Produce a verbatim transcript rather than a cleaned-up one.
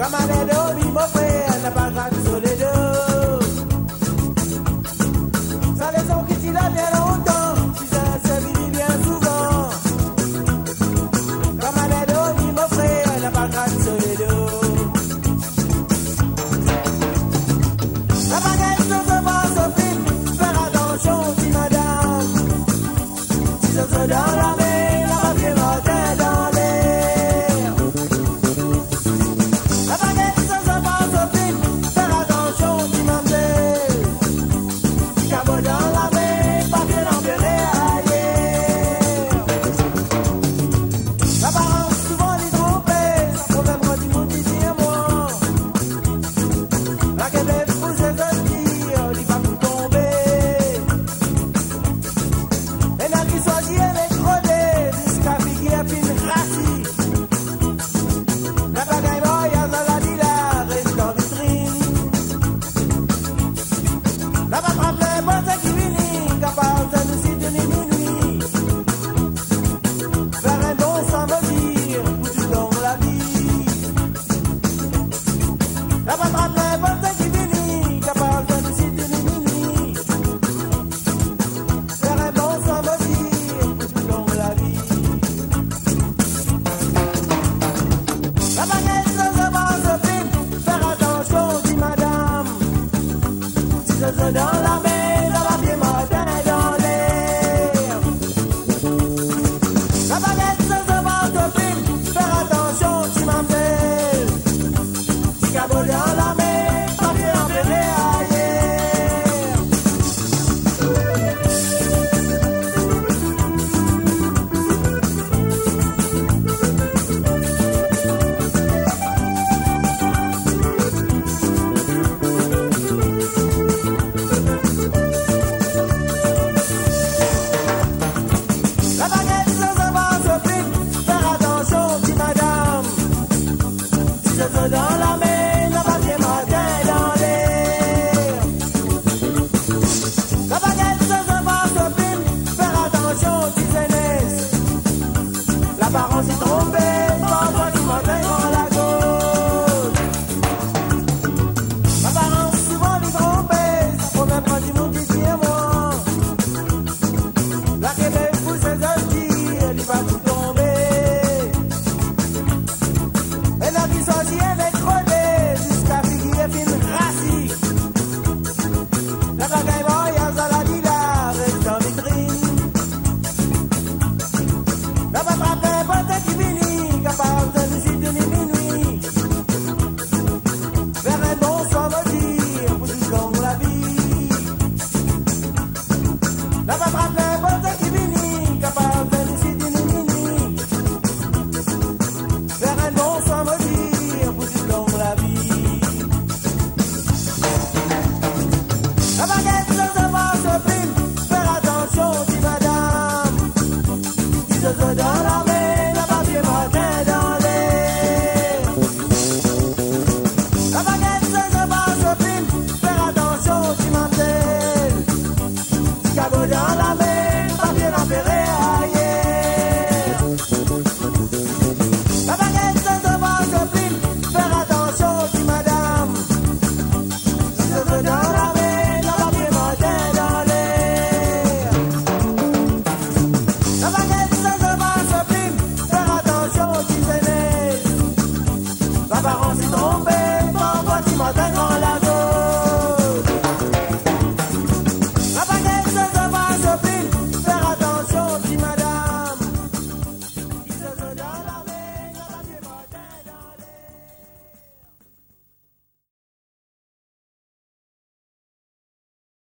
Camarero, mi frère, n'a pas grave sur les deux. Ça les ont quittés là bien longtemps, si ça se vit bien souvent. Camarero, mi frère, n'a pas grave sur les deux. La baguette ne se passe au film, faire attention, dit madame. Si ça se dans la main, la papier matin dans l'air. La baguette ne se passe au film, faire attention, dit mademoiselle. Si cabot dans la main, papier l'enverré ailleurs. L'apparence souvent les tromper, ça problème quand du monde qui dit moi. La Québec vous est de dire, il va tout tomber. Et là qui choisit avec rodé, jusqu'à figuer puis une racine. La bagaille voyage à la villa, reste en vitrine. La battrape les bottes qui finit, capable de nous citer ni minuit. Faire un bon sans me dire, pour tout dans la vie. La battrape les bottes qui finit, capable de nous citer ni minuit. Faire un bon sans me dire, pour tout dans la vie. La baguette se passe au film, faire attention, dit madame. Si ça se dans la main, la papier matin dans l'air. La baguette se passe au film, faire attention, dit mademoiselle. Si cabot dans la main, papier enverré ailleurs. La baguette se passe au film, faire attention, dit madame. Si ça se dans la main, la papier matin dans l'air. La baguette se passe au film, faire attention, dit jeunesse. L'apparence est trompée, parfois du matin dans la gauche. L'apparence souvent est trompée, ça problème quand du monde qui dit moi. La Québec vous est de dire, il va tout tomber. Et là qui choisit avec rodé, jusqu'à figuer puis une racine. La bagaille voyage à la villa, reste en vitrine. La battrape les bottes qui finit, capable de nous citer ni minuit. Faire un bon sans me dire, pour tout dans la vie. La battrape les bottes qui finit, capable de nous citer ni minuit. Faire un bon sans me dire, pour tout dans la vie. La baguette se passe au film, faire attention, dit madame. Si ça se dans la main, la papier matin dans l'air. La baguette se passe au film, faire attention, dit mademoiselle. Si cabot dans la main, papier l'enverré ailleurs. La baguette se passe au film, faire attention, dit madame. Si ça se dans la main, la papier matin dans l'air. La baguette se passe au film, faire attention, dit jeunesse. L'apparence est trompée.